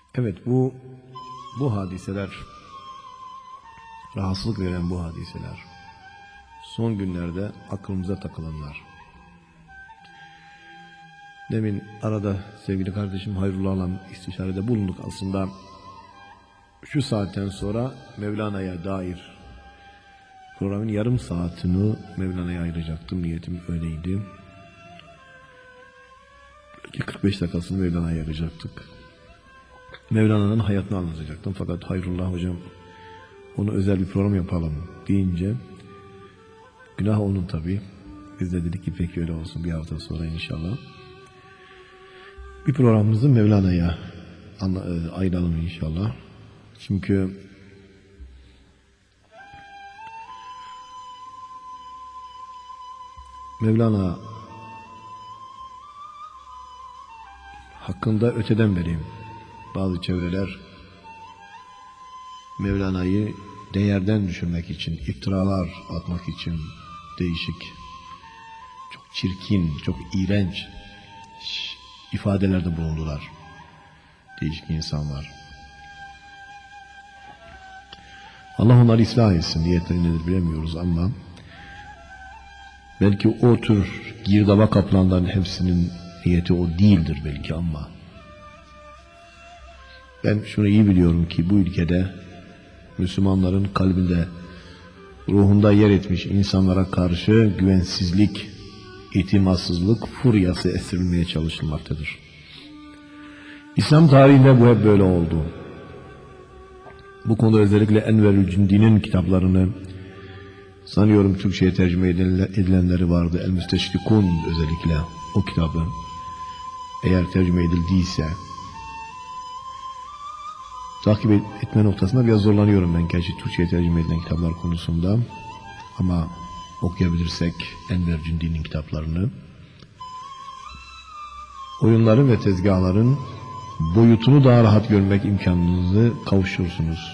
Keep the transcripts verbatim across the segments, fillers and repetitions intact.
Evet, bu bu hadiseler, rahatsızlık veren bu hadiseler, son günlerde aklımıza takılanlar. Demin arada sevgili kardeşim Hayrullah'la istişarede bulunduk. Aslında şu saatten sonra Mevlana'ya dair programın yarım saatini Mevlana'ya ayıracaktım. Niyetim öyleydi. kırk beş dakikasını Mevlana'ya ayıracaktık. Mevlana'nın hayatını anlatacaktım. Fakat Hayrullah hocam onu özel bir program yapalım deyince günah onun tabii. Biz de dedik ki peki öyle olsun, bir hafta sonra inşallah. Bir programımızı Mevlana'ya ayıralım inşallah. Çünkü Mevlana hakkında öteden beri bazı çevreler Mevlana'yı değerden düşürmek için, iftiralar atmak için değişik, çok çirkin, çok iğrenç ifadelerde bulundular. Değişik insanlar. Allah onları ıslah etsin. Niyetleri nedir bilemiyoruz ama belki o tür girdaba kaplanların hepsinin niyeti o değildir belki ama ben şunu iyi biliyorum ki bu ülkede Müslümanların kalbinde, ruhunda yer etmiş insanlara karşı güvensizlik, itimatsızlık furyası estirilmeye çalışılmaktadır. İslam tarihinde bu hep böyle oldu. Bu konuda özellikle Enverül Cündi'nin kitaplarını sanıyorum Türkçe'ye tercüme edilenleri vardı. El Müsteşrikun özellikle o kitabı eğer tercüme edildiyse takip etme noktasında biraz zorlanıyorum ben gerçi Türkçe'ye tercüme edilen kitaplar konusunda ama okuyabilirsek Enver Cündi'nin kitaplarını, oyunların ve tezgahların boyutunu daha rahat görmek imkanınızı kavuşursunuz.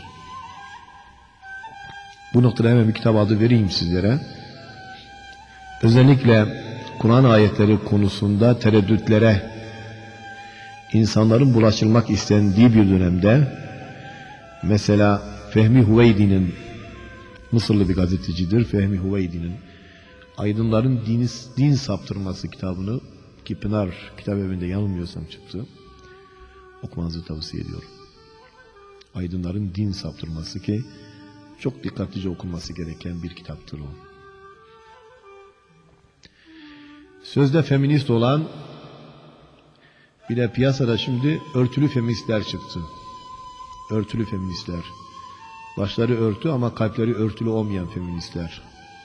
Bu noktada hemen bir kitap adı vereyim sizlere. Özellikle Kur'an ayetleri konusunda tereddütlere insanların bulaşılmak istendiği bir dönemde mesela Fehmi Huveydi'nin, Mısırlı bir gazetecidir, Fehmi Huveydi'nin Aydınların Dini, Din Saptırması kitabını ki Pınar Kitap Evi'nde yanılmıyorsam çıktı. Okumanızı tavsiye ediyorum. Aydınların Din Saptırması ki çok dikkatlice okunması gereken bir kitaptır o. Sözde feminist olan bir de piyasada şimdi örtülü feministler çıktı. Örtülü feministler. Başları örtü ama kalpleri örtülü olmayan feministler.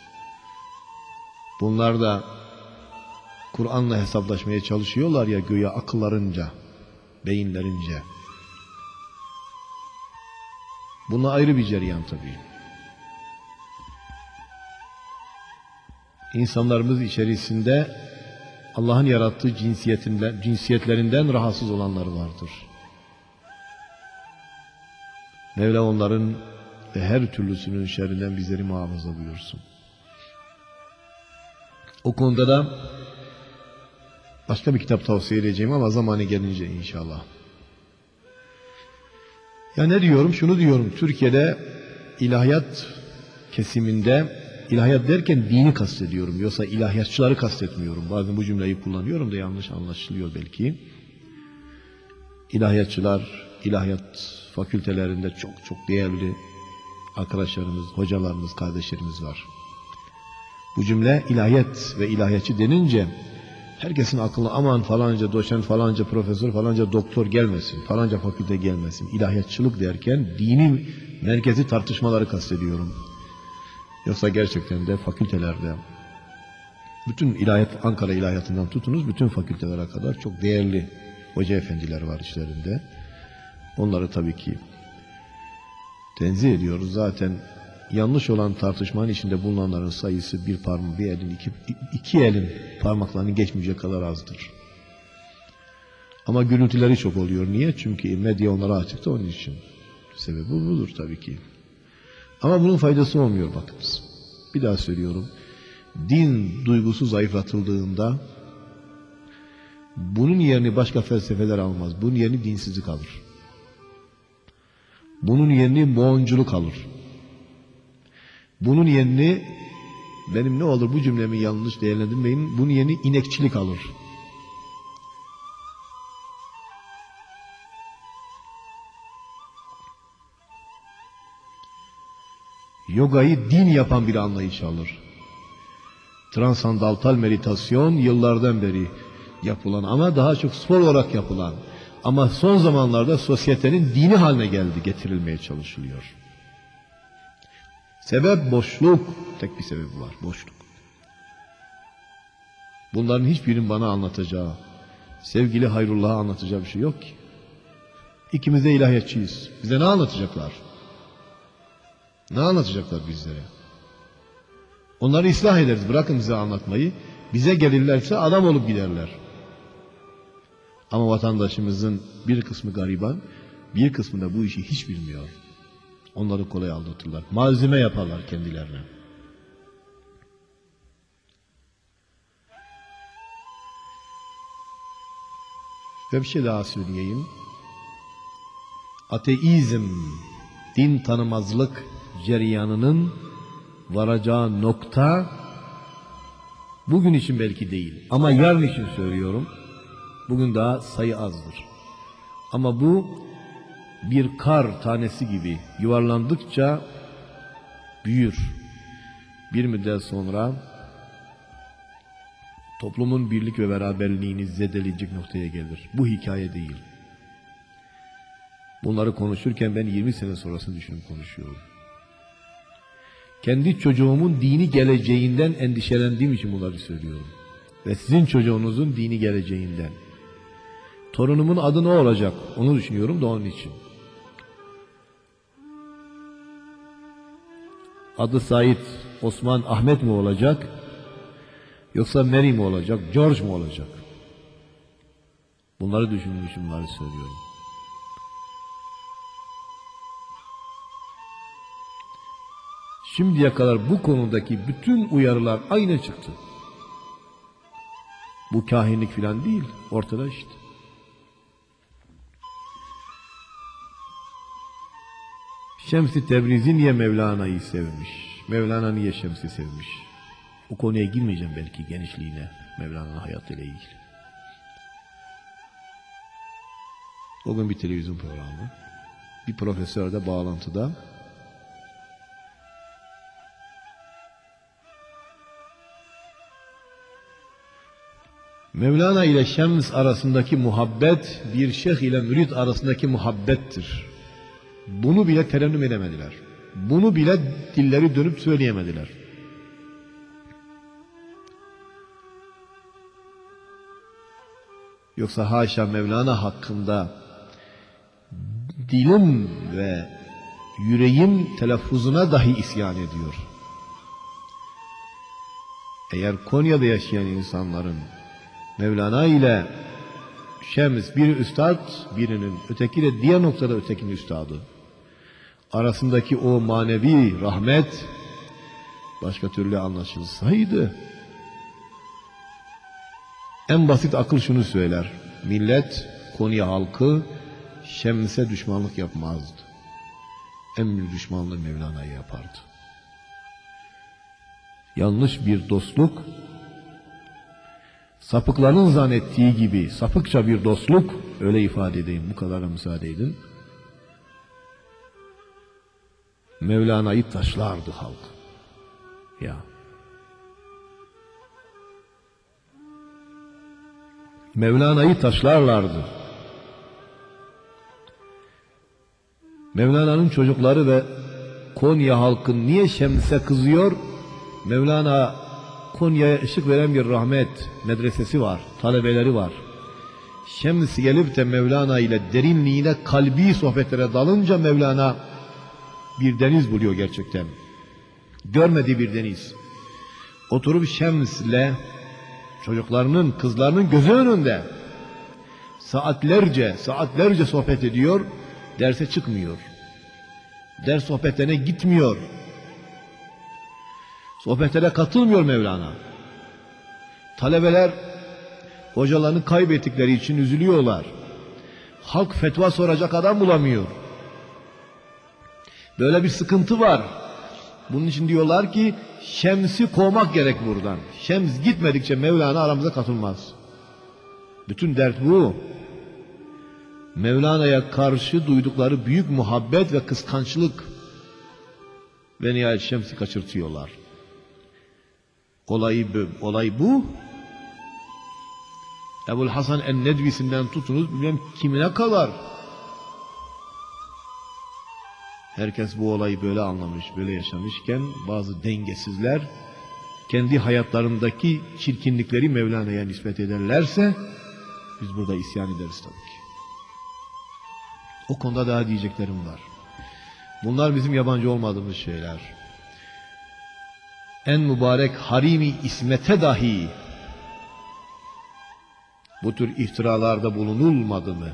Bunlar da Kur'an'la hesaplaşmaya çalışıyorlar ya güya akıllarınca, beyinlerince. Bununla ayrı bir cereyan tabii. İnsanlarımız içerisinde Allah'ın yarattığı cinsiyetinden, cinsiyetlerinden rahatsız olanları vardır. Mevla onların ve her türlüsünün şerrinden bizleri muhafaza buyursun. O konuda da başka bir kitap tavsiye edeceğim ama zamanı gelince inşallah. Ya ne diyorum? Şunu diyorum. Türkiye'de ilahiyat kesiminde, ilahiyat derken dini kastediyorum. Yoksa ilahiyatçıları kastetmiyorum. Bazen bu cümleyi kullanıyorum da yanlış anlaşılıyor belki. İlahiyatçılar, ilahiyat fakültelerinde çok çok değerli arkadaşlarımız, hocalarımız, kardeşlerimiz var. Bu cümle ilahiyat ve ilahiyatçı denince herkesin aklına aman falanca doçent, falanca profesör, falanca doktor gelmesin, falanca fakülte gelmesin. İlahiyatçılık derken dini merkezi tartışmaları kastediyorum. Yoksa gerçekten de fakültelerde bütün ilahiyat, Ankara ilahiyatından tutunuz bütün fakültelere kadar çok değerli hoca efendiler var işlerinde. Onları tabii ki tenzih ediyoruz. Zaten yanlış olan tartışmanın içinde bulunanların sayısı bir parmak, bir elin, iki, iki elin parmaklarını geçmeyecek kadar azdır. Ama gürültüleri çok oluyor. Niye? Çünkü medya onlara açıktı onun için. Sebebi budur tabii ki. Ama bunun faydası olmuyor bakınız. Bir daha söylüyorum. Din duygusu zayıflatıldığında bunun yerini başka felsefeler almaz. Bunun yerini dinsizlik alır. Bunun yerini Moğonculuk alır. Bunun yerini, benim ne olur bu cümlemi yanlış değerlendirmeyin, bunun yerini inekçilik alır. Yogayı din yapan bir anlayış alır. Transandantal meditasyon yıllardan beri yapılan ama daha çok spor olarak yapılan ama son zamanlarda sosyetenin dini haline geldi, getirilmeye çalışılıyor. Sebep boşluk. Tek bir sebebi var, boşluk. Bunların hiçbirinin bana anlatacağı, sevgili Hayrullah'a anlatacağı bir şey yok ki. İkimiz de ilahiyatçıyız. Bize ne anlatacaklar? Ne anlatacaklar bizlere? Onları ıslah ederiz. Bırakın bize anlatmayı. Bize gelirlerse adam olup giderler. Ama vatandaşımızın bir kısmı gariban, bir kısmı da bu işi hiç bilmiyor. Onları kolay aldatırlar. Malzeme yaparlar kendilerine. Ve bir şey daha söyleyeyim. Ateizm, din tanımazlık cereyanının varacağı nokta bugün için belki değil ama yarın için söylüyorum. Bugün daha sayı azdır. Ama bu bir kar tanesi gibi yuvarlandıkça büyür. Bir müddet sonra toplumun birlik ve beraberliğini zedeleyecek noktaya gelir. Bu hikaye değil. Bunları konuşurken ben yirmi sene sonrasını düşünüp konuşuyorum. Kendi çocuğumun dini geleceğinden endişelendiğim için bunları söylüyorum. Ve sizin çocuğunuzun dini geleceğinden. Torunumun adı ne olacak? Onu düşünüyorum da onun için. Adı Said, Osman, Ahmet mi olacak? Yoksa Mary mi olacak? George mu olacak? Bunları düşünmüşüm, bunları söylüyorum. Şimdiye kadar bu konudaki bütün uyarılar aynı çıktı. Bu kahinlik filan değil, ortada işte. Şems-i Tebrizi niye Mevlana'yı sevmiş? Mevlana niye Şems'i sevmiş? O konuya girmeyeceğim belki genişliğine, Mevlana'nın hayatıyla ilgili. O gün bir televizyon programı, bir profesör de bağlantıda Mevlana ile Şems arasındaki muhabbet bir şeyh ile mürit arasındaki muhabbettir. Bunu bile terennüm edemediler. Bunu bile dilleri dönüp söyleyemediler. Yoksa haşa Mevlana hakkında dilim ve yüreğim telaffuzuna dahi isyan ediyor. Eğer Konya'da yaşayan insanların Mevlana ile Şems bir üstad, birinin öteki de diğer noktada ötekinin üstadı. Arasındaki o manevi rahmet başka türlü anlaşılsaydı, en basit akıl şunu söyler: millet, Konya halkı Şems'e düşmanlık yapmazdı. En büyük düşmanlığı Mevlana'ya yapardı. Yanlış bir dostluk, sapıkların zannettiği gibi sapıkça bir dostluk, öyle ifade edeyim, bu kadara müsaade edin. Mevlana'yı taşlardı halk. Ya. Mevlana'yı taşlarlardı. Mevlana'nın çocukları ve Konya halkı niye Şems'e kızıyor? Mevlana Konya'ya ışık veren bir rahmet medresesi var, talebeleri var. Şems gelip de Mevlana ile derinliğine, kalbi sohbetlere dalınca Mevlana bir deniz buluyor gerçekten. Görmediği bir deniz. Oturup Şems'le çocuklarının, kızlarının gözü önünde saatlerce, saatlerce sohbet ediyor, derse çıkmıyor. Ders sohbetlerine gitmiyor. Sohbetlere katılmıyor Mevlana. Talebeler hocalarını kaybettikleri için üzülüyorlar. Halk fetva soracak adam bulamıyor. Böyle bir sıkıntı var. Bunun için diyorlar ki Şems'i kovmak gerek buradan. Şems gitmedikçe Mevlana aramıza katılmaz. Bütün dert bu. Mevlana'ya karşı duydukları büyük muhabbet ve kıskançlık ve nihayet Şems'i kaçırtıyorlar. Olay, olay bu. Ebu'l Hasan en-Nedvisi'nden tutunuz bilmem kimine kadar. Herkes bu olayı böyle anlamış, böyle yaşamışken bazı dengesizler kendi hayatlarındaki çirkinlikleri Mevlana'ya nispet ederlerse biz burada isyan ederiz tabii ki. O konuda daha diyeceklerim var. Bunlar bizim yabancı olmadığımız şeyler. En mübarek Harimi İsmet'e dahi bu tür iftiralarda bulunulmadı mı?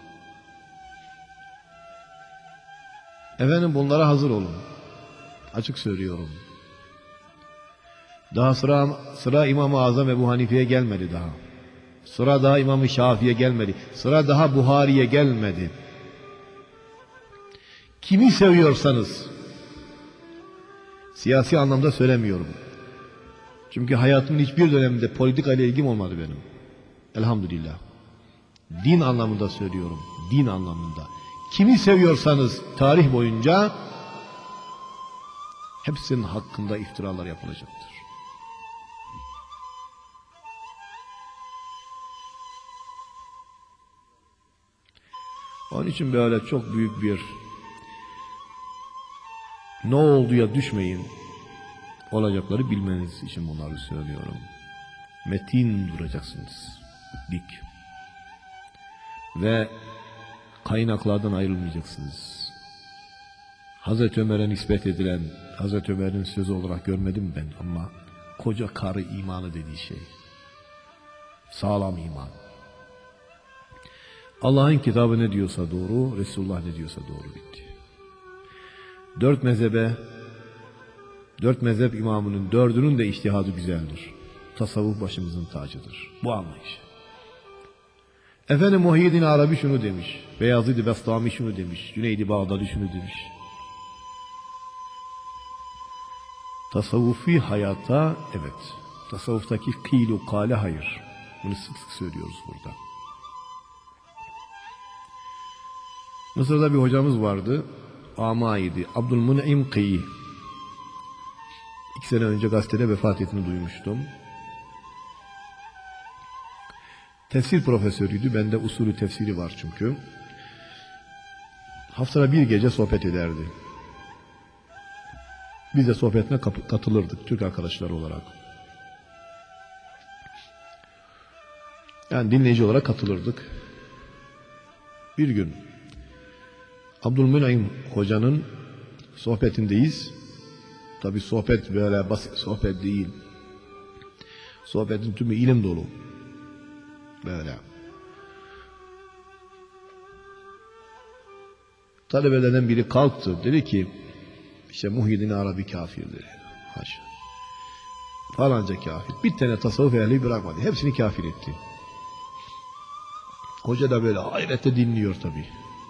Efendim bunlara hazır olun. Açık söylüyorum. Daha sıra, sıra İmam-ı Azam Ebu Hanife'ye gelmedi daha. Sıra daha İmam-ı Şafii'ye gelmedi. Sıra daha Buhari'ye gelmedi. Kimi seviyorsanız, siyasi anlamda söylemiyorum. Çünkü hayatımın hiçbir döneminde politika ile ilgim olmadı benim. Elhamdülillah. Din anlamında söylüyorum. Din anlamında. Kimi seviyorsanız tarih boyunca hepsinin hakkında iftiralar yapılacaktır. Onun için böyle çok büyük bir ne olduya düşmeyin. Olacakları bilmeniz için bunları söylüyorum. Metin duracaksınız. Dik. Ve kaynaklardan ayrılmayacaksınız. Hazreti Ömer'e nispet edilen, Hazreti Ömer'in sözü olarak görmedim ben ama koca karı imanı dediği şey. Sağlam iman. Allah'ın kitabı ne diyorsa doğru, Resulullah ne diyorsa doğru bitti. Dört mezhebe, dört mezhep imamının dördünün de içtihadı güzeldir. Tasavvuf başımızın tacıdır. Bu anlayış. Efendim Muhyiddin Arabi şunu demiş, Beyazid-i Bestami şunu demiş, Cüneyd-i Bağdadi şunu demiş. Tasavvufi hayata evet, tasavvuftaki kıylu kale hayır. Bunu sık sık söylüyoruz burada. Mısır'da bir hocamız vardı, Amaydi, Abdülmun'im Kıyı. İki sene önce gazetede vefat ettiğini duymuştum. Tefsir profesörüydü. Bende usulü tefsiri var çünkü. Haftada bir gece sohbet ederdi. Biz de sohbetine katılırdık Türk arkadaşlar olarak. Yani dinleyici olarak katılırdık. Bir gün Abdülmun'im hocanın sohbetindeyiz. Tabi sohbet böyle basit sohbet değil. Sohbetin tümü ilim dolu. Böyle. Talebelerden biri kalktı. Dedi ki işte Muhyiddin Arabi kafir dedi. Haşa. Falanca kafir. Bir tane tasavvuf ehli bırakmadı. Hepsini kafir etti. Hoca da böyle hayretle dinliyor tabi.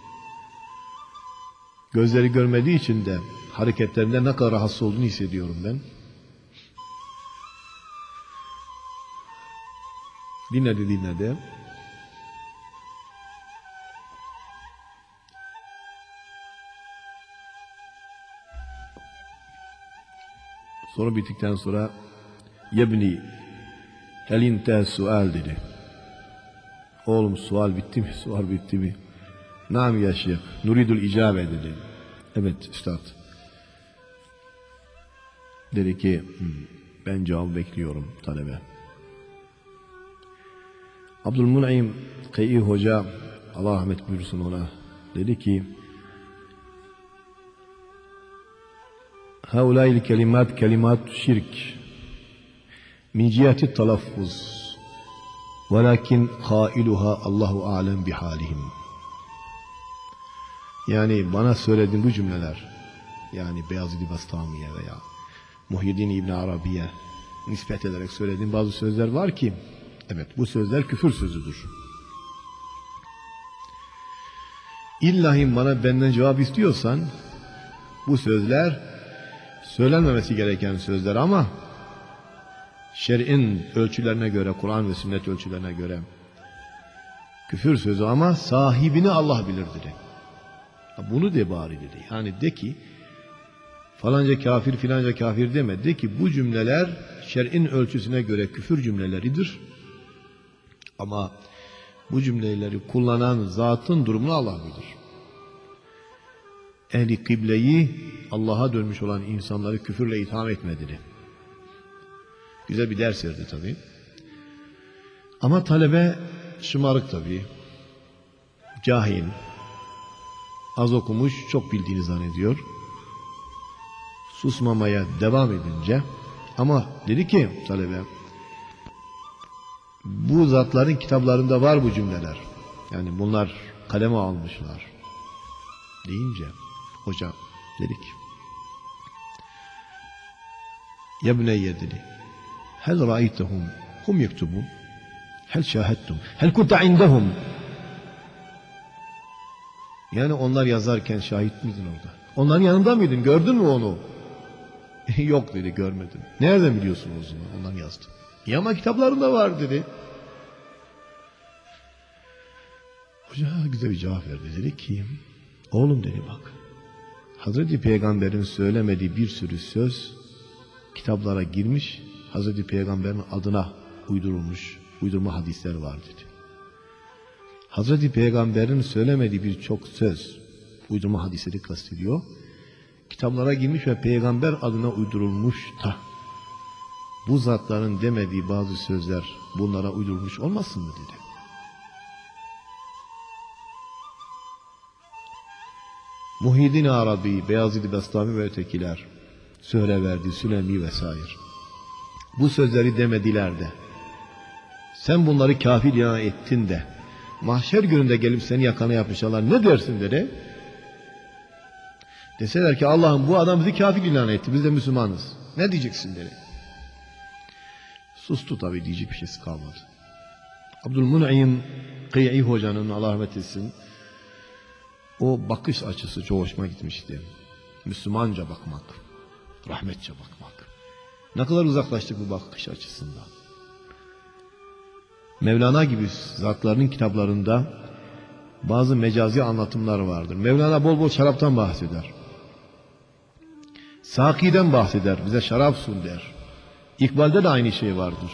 Gözleri görmediği için de hareketlerinde ne kadar rahatsız olduğunu hissediyorum ben. Dinledi dinledi. Soru bittikten sonra yebni elinte sual dedi. Oğlum sual bitti mi? Sual bitti mi? Nam ya şeyh. Nuridul icabe dedi. Evet üstad. Dedi ki ben cevap bekliyorum talebe. Abdülmun'im Kıyı Hoca Allah rahmet buyursun ona dedi ki Haulâil kelimat kelimat şirk min cihati talaffuz velakin kailuha Allahu alem bihalihim. Yani bana söylediğin bu cümleler yani Beyazid-i Bestami'ye veya Muhyiddin İbn Arabi'ye nispet ederek söylediğim bazı sözler var ki evet bu sözler küfür sözüdür. İllahi bana benden cevap istiyorsan Bu sözler söylenmemesi gereken sözler ama şer'in ölçülerine göre, Kur'an ve sünnet ölçülerine göre küfür sözü ama sahibini Allah bilir dedi. Bunu de bari dedi. Yani de ki falanca kafir filanca kafir deme. De ki bu cümleler şer'in ölçüsüne göre küfür cümleleridir. Ama bu cümleleri kullanan zatın durumunu Allah bilir. Ehli kıbleyi, Allah'a dönmüş olan insanları küfürle itham etme dedi. Güzel bir ders verdi tabii. Ama talebe şımarık tabii. Cahil. Az okumuş, çok bildiğini zannediyor. Susmamaya devam edince, ama dedi ki talebe, bu zatların kitaplarında var bu cümleler. Yani bunlar kaleme almışlar. Deyince hoca dedi ki, ya buneyye dedi, hel ra'aytehum hum yektubun, hel şahettum, hel kunta indahum. Yani onlar yazarken şahit miydin orada? Onların yanında mıydın? Gördün mü onu? Yok dedi, görmedim. Nereden biliyorsun o zaman? Ondan yazdı. Ya ama kitaplarında var dedi. Hoca güzel bir cevap verdi. Dedi ki, oğlum dedi bak, Hazreti Peygamber'in söylemediği bir sürü söz kitaplara girmiş, Hazreti Peygamber'in adına uydurulmuş, uydurma hadisler var dedi. Hazreti Peygamber'in söylemediği birçok söz, uydurma hadisleri kastediyor, kitaplara girmiş ve Peygamber adına uydurulmuş da bu zatların demediği bazı sözler bunlara uydurulmuş olmasın mı dedi. Muhyiddin Arabi, Beyazid-i Bestami ve ötekiler, Sühreverdi, Sülemi vesaire. Bu sözleri demediler de, sen bunları kafir ilan ettin de, mahşer gününde gelip seni yakana yapmışlar, ne dersin dedi. Deseler ki Allah'ım bu adam bizi kafir ilan etti, biz de Müslümanız, ne diyeceksin dedi. Sustu tabi, diyecek bir şeysi kalmadı. Abdülmun'im Kıy'i hocanın, Allah rahmet etsin, o bakış açısı çok hoşuma gitmişti. Müslümanca bakmak, rahmetçe bakmak. Ne kadar uzaklaştık bu bakış açısından. Mevlana gibi zatlarının kitaplarında bazı mecazi anlatımlar vardır. Mevlana bol bol şaraptan bahseder. Saki'den bahseder, bize şarap sun der. İkbal'de de aynı şey vardır.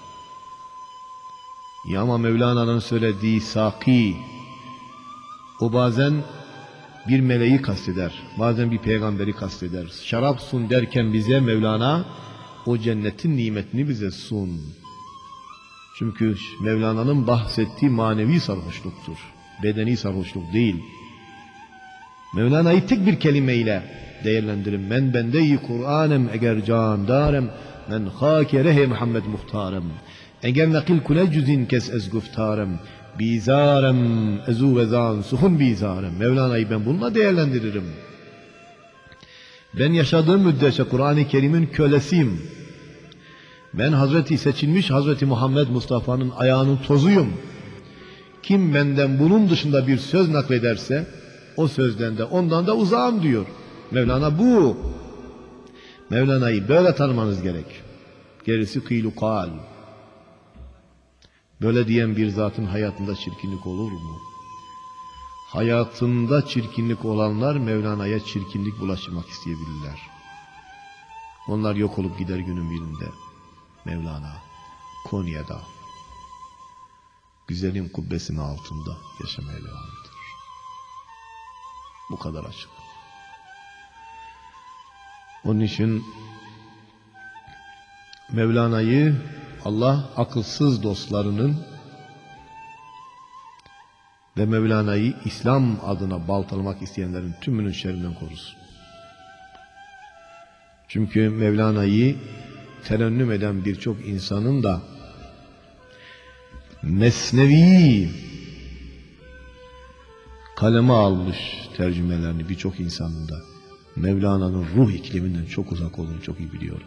Ya ama Mevlana'nın söylediği Saki, o bazen bir meleği kasteder, bazen bir peygamberi kasteder. Şarap sun derken bize Mevlana o cennetin nimetini bize sun. Çünkü Mevlana'nın bahsettiği manevi sarhoşluktur. Bedeni sarhoşluk değil. Mevlana'yı tek bir kelimeyle değerlendirin. Men bende-i Kur'anem eger candarem, men hakerehe Muhammed muhtarem. Eger nakil kule cüzin kes ez guftarem, bizarem ezu vezan suhun bizarem. Mevlana'yı ben bununla değerlendiririm. Ben yaşadığım müddetçe Kur'an-ı Kerim'in kölesiyim. Ben Hazreti seçilmiş Hazreti Muhammed Mustafa'nın ayağının tozuyum. Kim benden bunun dışında bir söz naklederse o sözden de ondan da uzağım diyor. Mevlana bu. Mevlana'yı böyle tanımanız gerek. Gerisi kıylu kal. Böyle diyen bir zatın hayatında çirkinlik olur mu? Hayatında çirkinlik olanlar Mevlana'ya çirkinlik bulaştırmak isteyebilirler. Onlar yok olup gider günün birinde. Mevlana Konya'da güzelin kubbesinin altında yaşamaya devam eder. Bu kadar açık. Onun için Mevlana'yı Allah akılsız dostlarının ve Mevlana'yı İslam adına baltalamak isteyenlerin tümünün şerrinden korusun. Çünkü Mevlana'yı terennüm eden birçok insanın da Mesnevi kaleme almış tercümelerini birçok insanın da Mevlana'nın ruh ikliminden çok uzak olduğunu çok iyi biliyorum.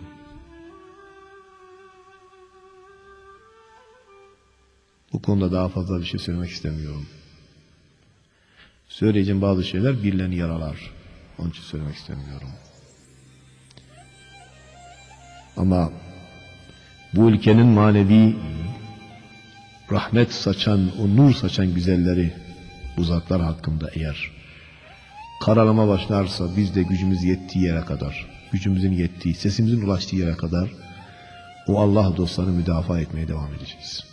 Bu konuda daha fazla bir şey söylemek istemiyorum. Söyleyeceğim bazı şeyler birilerini yaralar. Onun için söylemek istemiyorum. Ama bu ülkenin manevi rahmet saçan, o nur saçan güzelleri, bu zatlar hakkında eğer karalama başlarsa biz de gücümüz yettiği yere kadar, gücümüzün yettiği, sesimizin ulaştığı yere kadar o Allah dostlarını müdafaa etmeye devam edeceğiz.